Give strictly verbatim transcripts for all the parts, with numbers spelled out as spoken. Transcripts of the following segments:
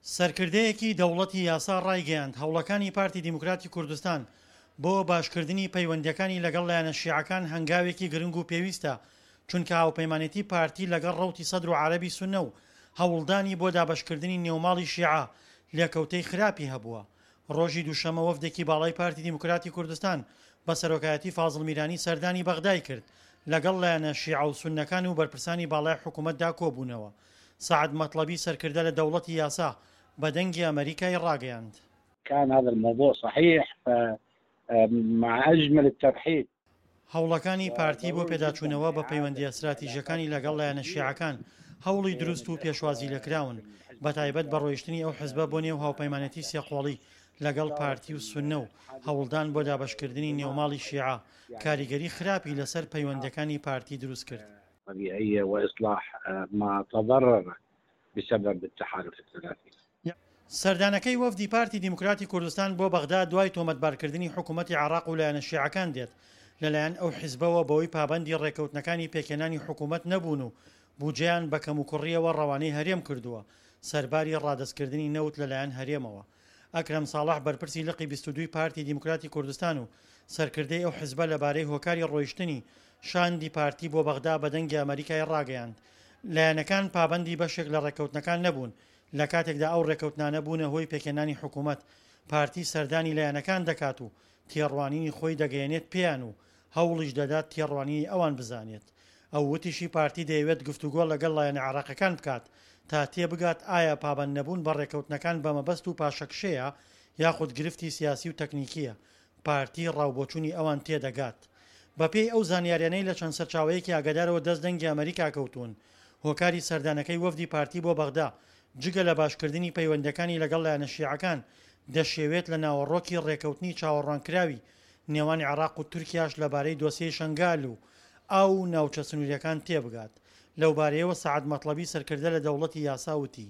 سەرکردەیەکی دەوڵەتی یاسا ڕایگەیاند هەوڵەکانی پارتی دیموکراتی کوردستان بۆ باشکردنی پەیوەندیەکانی لەگەڵ لایەنە شیعەکان هەنگاوێکی گرنگ و پێویستە، چونکە هاوپەیمانێتی پارتی لەگەڵ ڕەوتی سەدر و عەرەبی سوننە و هەوڵدانی بۆ دابەشکردنی نێوماڵی شیعە لێکەوتەی خراپی هەبووە. ڕۆژی دووشەمە وەفدێکی باڵای پارتی دیموکراتی کوردستان بە سەرۆکایەتی فازڵ میرانی سەردانی بەغدای کرد لەگەڵ لایەنە شیعە و سوننەکان و بەرپرسانی باڵای حکوومەتدا کۆبوونەوە. سعد مەطلبی سەرکردە لە دەوڵەتی یاسا بدنجي أمريكا راقياند. كان هذا الموضوع صحيح مع أجمل الترحيب. هەوڵەکانی پارتی بۆ پێداچوونەوە بە پەیوەندی ئەستراتیژەکانی لەگەڵ لایەنە شیعەکان هەوڵی دروست و پێشوازی لەکراون، بەتایبەت بە ڕۆیشتنی ئەو حزبە بۆ نێو هاوپەیمانەتی سێقۆڵی لەگەڵ پارتی و سوننە و هەوڵدان بۆ دابەشکردنی نێوماڵی شیعە کاریگەری خراپی لەسەر پەیوەندەکانی پارتی دروست کرد. طبيعية وإصلاح ما تضرر بسبب التحالف الثلاثي. سەردانەکەی وەفدی پارتی دیموکراتی کوردستان بۆ بەغدا دوای تۆمەتبارکردنی حکوومەتی عێراق و لایەنە شیعەکان دێت لەلایەن ئەو حیزبەوە بەوەی پابەندی ڕێکەوتنەکانی پێکێنانی حکوومەت نەبوون و بودجەیان بە کەم و کوڕیەوە ڕەوانەی هەرێم کردووە سەرباری ڕادەستکردنی نەوت لەلایەن هەرێمەوە. ئەکرەم ساڵح بەرپرسی لقی بیست و دوو پارتی دیموکراتی کوردستان و سەرکردەی ئەو حیزبە لەبارەی هۆکاری ڕۆیشتنی شاندی پارتی بۆ بەغدا بەدەنگی ئەمریکای ڕاگەیاند. لایەنەکان پابەندی بەشێک لە ڕێکەوتنەکان نەبوون، لە کاتێکدا ئەو ڕێکەوتنانە بوونە هۆی پێکێنانی حکوومەت. پارتی سەردانی لایەنەکان دەکات و تێڕوانینی خۆی دەگەیەنێت پێیان و هەوڵیش دەدات تێڕوانینی ئەوان بزانێت. ئەو وتیشی پارتی دەیەوێت گفتوگۆ لەگەڵ لایەنە عێراقیەکان بکات تا تێبگات ئایا پابەند نەبوون بە ڕێکەوتنەکان بە مەبەست و پاشەکشەیە یاخود گرفتی سیاسی و تەکنیکیە. پارتی ڕاوبۆچوونی ئەوان تێدەگات. بەپێی ئەو زانیاریانەی لە چەند سەرچاوەیەکی ئاگادارەوە دەست دەنگی ئەمریکا کەوتون، هۆکاری سەردانەکەی وەفدی پارتی بۆ بەغدا جگە لە باشکردنی پەیوەندەکانی لەگەڵ لایەنە شیعەکان دەشێوێت لە ناوەڕۆکی ڕێکەوتنی چاوەڕوانکراوی نێوانی عێراق و تورکیاش لەبارەی دۆسیەی شەنگال و ئەو ناوچە سنووریەکان تێبگات. لەو بارەیەوە سعد مەطلبی سەرکردە لە دەوڵەتی یاسا وتی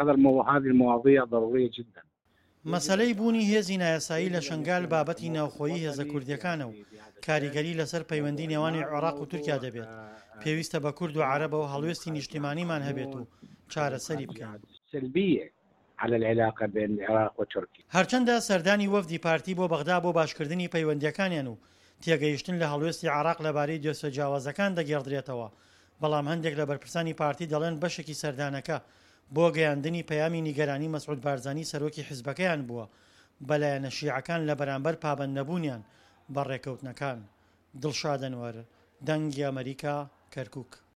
هذه المواضيع ضرورية جدا. مەسەلەی بوونی هێزی نایاسایی لە شەنگال بابەتی ناوخۆیی هێزە کوردیەکانە و کاریگەری لەسەر پەیوەندی نێوانی عێراق و تورکیا دەبێت. پێویستە بە کورد و عەرەبەوە هەڵوێستی نیشتیمانیمان هەبێت و چارەسەری بکەین. سلبية على العلاقة بين العراق وتركيا. هەرچەندە سەردانی وەفدی پارتی بۆ بەغدا بۆ باشکردنی پەیوەندیەکانیان و تێگەیشتن لە هەڵوێستی عێراق لەبارەی دۆسە جیاوازەکان دەگێڕدرێتەوە، بەڵام هەندێک لە بەرپرسانی پارتی دەڵێن بەشێکی سەردانەکە بۆ گەیاندنی پەیامی نیگەرانی مەسعود بارزانی سەرۆکی حیزبەکەیان بووە بە لایەنە شیعەکان لە بەرامبەر پابەند نەبوونیان بە ڕێکەوتنەکان. دڵشاد ئەنوەر، دەنگی ئەمریکا، کەرکووک.